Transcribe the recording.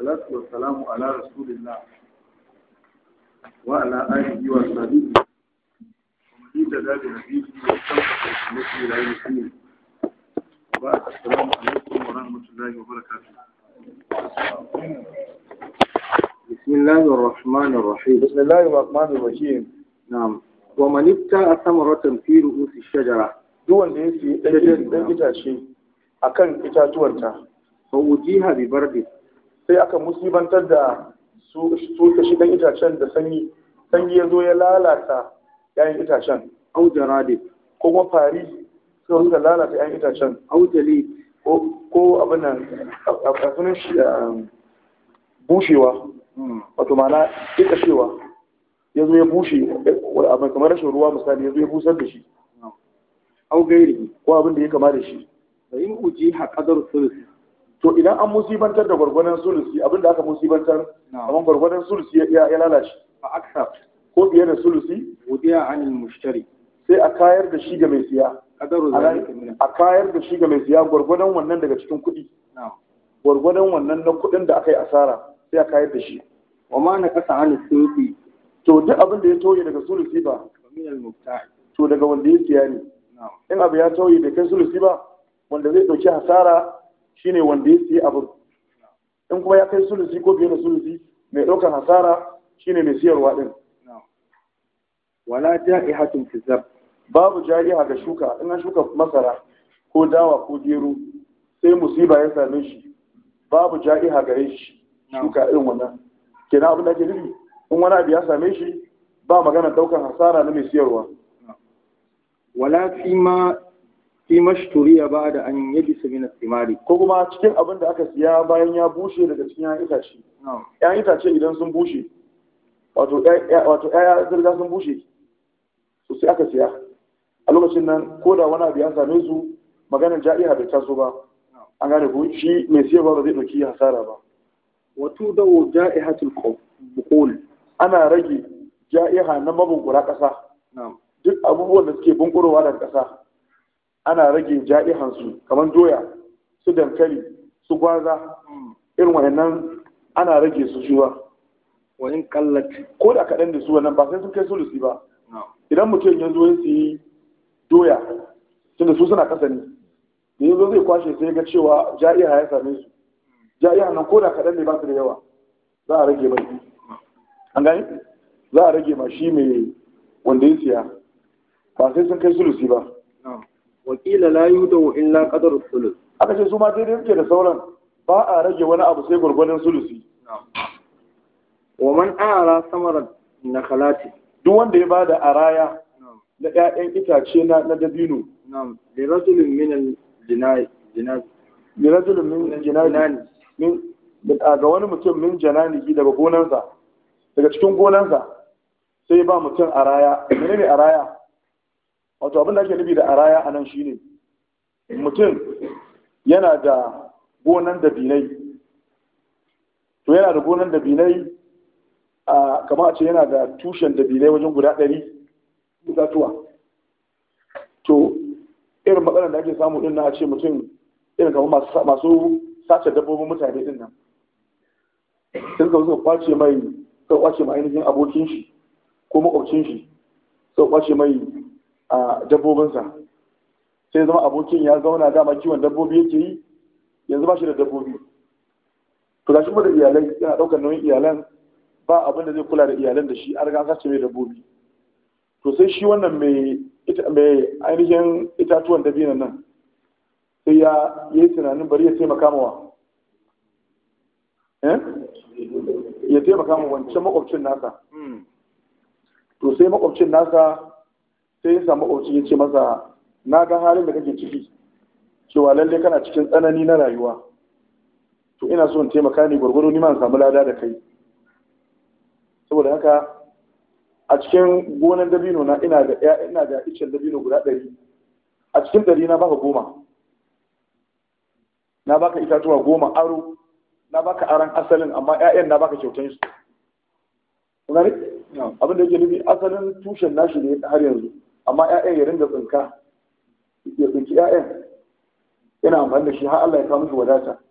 والصلاة والسلام على رسول الله وعلى آله وصحبه ومن اهتدى بهديه واستمسك بسنته إلى يوم الدين. وبعد السلام عليكم ورحمة الله وبركاته. بسم الله الرحمن الرحيم. بسم الله الرحمن الرحيم. نعم. ومن ابتاع ثمرة في رؤوس الشجرة. duk wanda ya siya ɗan itace a kan itatuwanta fa wujiha bi bardi, sai aka musibantar da su kashi ɗan itacen da sanyi ya zo ya lalata ‘ya'yan itacen, au jaradi, ko kuma fari suka lalata ‘ya'yan itacen, au jali, ko abin nan a sunan shi bushewa, wato mana ƙiƙashewa ya zo ya bushe kamar rashin ruwa misali ya zo ya busar da shi, au gairi, ko abin da ya kama da shi. da in ujiha qadar sulusi, to idan an musibantar da gwargwadon sulusi, abin da aka musibantar kamar gwargwadon sulusi ya lalace fa aksar, ko biye da sulusi, wudiya anil mushtari, sai a kayar da shi ga mai siya, qadaru zalika min, a kayar da shi ga mai siya gwargwadon wannan daga cikin kuɗi, gwargwadon wannan na kuɗin da aka yi asara sai a kayar da shi. wa ma na kasa anil sulusi, to duk abin da ya tauye daga sulusi ba, min al mubta'i, to daga wanda ya siya ne. In abu ya tauye da kai sulusi ba, wanda zai ɗauki hasara shine wanda ya siya abin. In kuma ya kai sulusi ko biye da sulusi, mai ɗaukar hasara shine mai siyarwa ɗin. wala ja'ihatun fi zab, babu ja'iha ga shuka. In an shuka masara ko dawa ko gero sai musiba ya same shi, babu ja'iha gare shi shuka irin wannan. Kenan abin da ake nufi, in wani abu ya same shi ba magana ɗaukar hasara na mai siyarwa. wala fi mashturiya ba da an yabisa min al-thimari, ko kuma cikin abin da aka siya bayan ya bushe daga cikin ƴaƴan itace. ƴaƴan itace idan sun bushe, wato ƴaƴa zirga sun bushe, to sai aka siya a lokacin nan, ko da wani abu ya same su maganar ja'iha bai taso ba, an gane ko shi mai siyarwa ba zai ɗauki hasara ba. wato da ja'ihatul buqul, ana rage ja'iha na mabunkura ƙasa. Duk abubuwan da suke bunkurowa daga ƙasa ana rage ja'ihansu, kamar doya, su dankali, su gwaza, irin wayannan ana rage su shuwa. wani kallat, ko da kaɗan da su wannan ba sai sun kai sulusi ba. Idan mutum ya zo ya siyi doya, tunda su suna ƙasa ne, da ya zo zai kwashe sai ga cewa ja'iha ya same su. Ja'iha nan ko da kaɗan ne ba su da yawa, za a rage mai. An gani? Za a rage ma shi mai wanda ya siya, ba sai sun kai sulusi ba. wakila la yudawu illa qadar sulus, aka ce su ma daidai suke da sauran, ba a rage wani abu sai gwargwadon sulusi. wa man ara samaran nakhalati, duk wanda ya bada araya na ƴaƴan itace na dabino, li rajulin min al-jinai, li rajulin min jinani, ga wani mutum min janani daga gonansa, daga cikin gonansa sai ba mutum araya. Menene araya? Wato abin da ake nufi da araya a nan shine mutum yana da gonan dabinai, to yana da gonan dabinai a kama a ce yana da tushen dabinai wajen guda 100 itatuwa. To irin matsalar da ake samu din na a ce mutum irin kamar masu sace dabbobin mutane din nan, sai suka kwace mai ainihin abokin shi ko makwabcin shi, suka kwace mai a dabbobinsa, sai zama abokin ya zauna dama kiwon dabbobi yake yi, yanzu ba shi da dabbobi. To gashi kuma da iyalai, yana ɗaukar nauyin iyalan, ba abin da zai kula da iyalan da shi, an riga an sace mai dabbobi. To sai shi wannan mai ainihin itatuwan dabinan nan sai ya yi tunanin bari ya taimaka mawa, ya taimaka ma wancan makwabcin nasa. To sai makwabcin nasa sai ya samu makwabci ya ce masa, na ga halin da kake ciki, cewa lalle kana cikin tsanani na rayuwa, to ina so in taimaka ne gwargwado ni ma in samu lada da kai. Saboda haka a cikin gonan dabino na ina da icen dabino guda 100, a cikin 100 na baka 10, na baka itatuwa 10 aro, na baka aran asalin, amma 'ya'yan na baka kyautan su. Kuna ne? Abin da yake nufi asalin tushen nashi ne har yanzu, amma 'ya'yan ya ringa tsinka, ya tsinki 'ya'yan yana amfani da shi har Allah ya kawo musu wadata.